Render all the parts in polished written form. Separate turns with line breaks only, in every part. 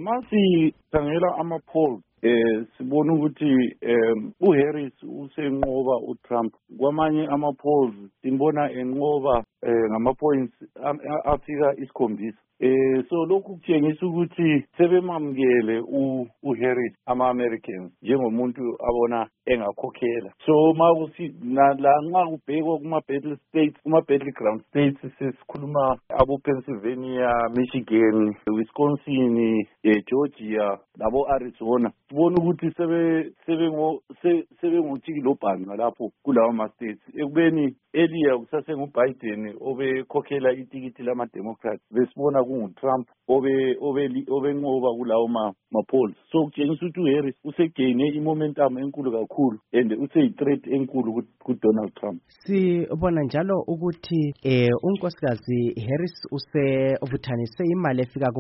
masi khangela ama-polls sibona ukuthi uHarris usenqoba uTrump. Kwamanye ama-polls simbona enqoba ngama-points afika 7. So lokhu kutshengisa ukuthi sebemamukele uHarris ama-Americans njengomuntu abona engakhokhela. So la nxa kubhekwa kuma-battleground states sesikhuluma abo-Pennsylvania, Michigan, Wisconsin, Georgia labo-Arizona, sibona ukuthi sebengotshikilobhani ngalapho kulawo ma-states ekubeni earlier kusasenguBiden obekhokhela itikiti lama-Democrats, besibona kunguTrump obenqoba kulawo ma-polls. So kutshengisa ukuthi uHarris usegeyine i-momentum enkulu kakhulu and useyi-threat enkulu kuDonald Trump.
Sibona njalo ukuthi unkosikazi Harris usebuthanise imali efika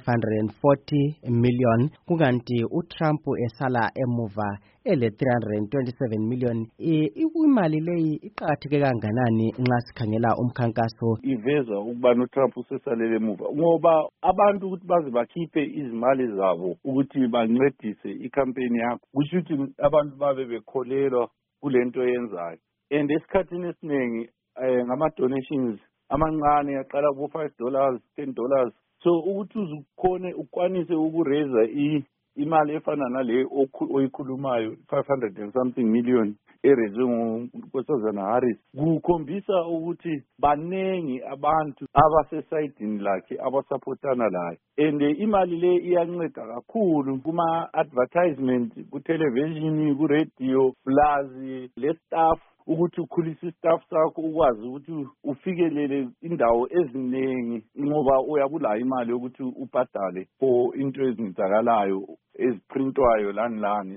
ku-540 million kukanti uTrump esala emuva ele-327 million. Imali leyi iqakatheke kanganani nxa sikhangela umkhankaso?
Iveza ukubana uTrump usesalele emuva ngoba abantu ukuthi baze bakhiphe izimali zabo ukuthi bancedise ikhampeni yakho, kusho ukuthi abantu babe bekholelwa kulento yenzayo. And esikhathini esiningi ngama-donations amancane aqala ku$5, $10. So ukuthi ukwanise ukureza imali efana nale oyikhulumayo 500 and something million erezwe ngunkosazana Harris, kukhombisa ukuthi banengi abantu abasesayidini lakhe abasapotana laye. And imali le iyanceda kakhulu kuma-advertisement ku-television, ku-radio, plus le-staff ukuthi ukhulise istaff sakho ukwazi ukuthi ufikelele indawo eziningi ngoba uyabulayo imali yokuthi ubhadale for into ezenzakalayo eziprintwayo lani.